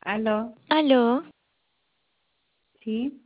Aló, Aló, sí,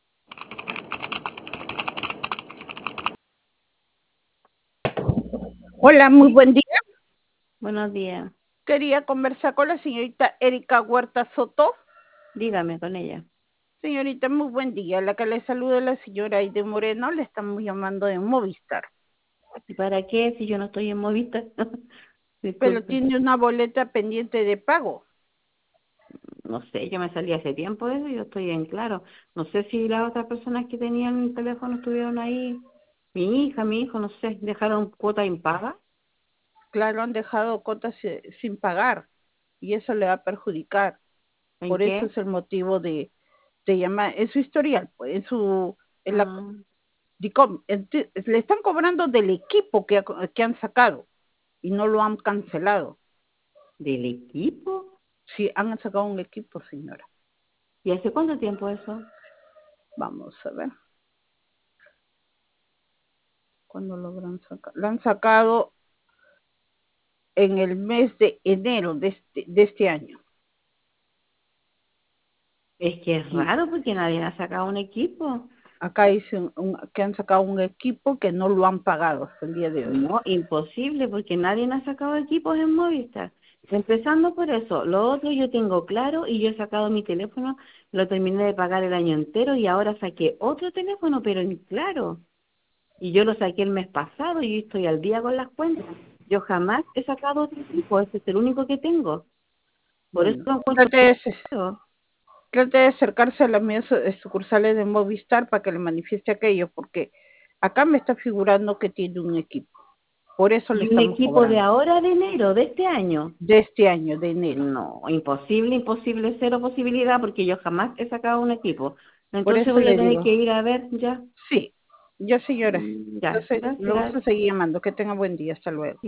Hola, muy buen día. buenos días. Quería conversar con la señorita Erika Huerta Soto. Dígame con ella. Señorita, muy buen día. La que le saluda es la señora Aide Moreno. Le estamos llamando de Movistar. ¿Y para qué si yo no estoy en Movistar? Pero Disculpe, tiene una boleta pendiente de pago. no sé, yo me salí hace tiempo de eso, yo estoy en claro. No sé si las otras personas que tenían el teléfono estuvieron ahí. Mi hija, mi hijo, no sé, dejaron cuota impaga. Claro, han dejado cotas sin pagar y eso le va a perjudicar. ¿En Por eso qué? es el motivo de llamar. En su historial, pues, en la Ah, le están cobrando del equipo que han sacado y no lo han cancelado. ¿del equipo? Sí, han sacado un equipo, señora. ¿Y hace cuánto tiempo eso? Vamos a ver. ¿Cuándo lo habrán sacado? Lo han sacado en el mes de enero de este año. Es que es Y raro porque nadie ha sacado un equipo. acá dice que han sacado un equipo que no lo han pagado hasta el día de hoy. No, imposible, porque nadie ha sacado equipos en Movistar. Empezando por eso. Lo otro yo tengo claro y yo he sacado mi teléfono, lo terminé de pagar el año entero y ahora saqué otro teléfono, pero en claro. Y yo lo saqué el mes pasado y estoy al día con las cuentas. Yo jamás he sacado otro equipo, ese es el único que tengo. Por eso Bueno, lo encuentro caro. trate de acercarse a las mías sucursales de Movistar para que le manifieste aquello, porque acá me está figurando que tiene un equipo. Por eso le Y un estamos equipo de cobrando. ahora de enero, de este año. De este año, de enero. No, imposible, imposible, cero posibilidad porque yo jamás he sacado un equipo. Por Entonces eso voy a le tener digo. que ir a ver ya. Sí, ya señora. Ya, Entonces, lo vamos gracias. a seguir llamando. Que tenga buen día. Hasta luego.